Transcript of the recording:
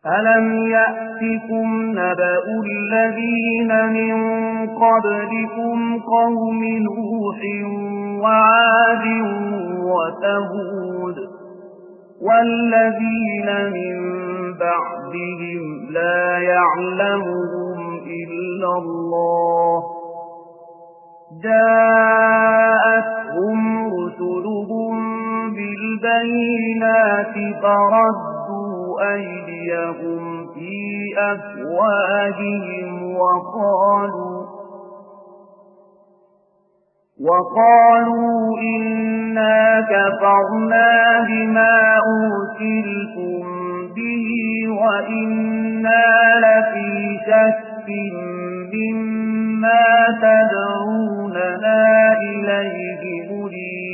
ألم يأتكم نبأ الذين من قبلكم قوم نوح وعاد وثمود والذين من بعدهم لا يعلمهم إلا الله جاءتهم رسلهم بالبينات فردوا أيديهم في أفواههم وقالوا إنا كفرنا بما أرسلتم به وإنا لفي شك مما تدعوننا إليه مريب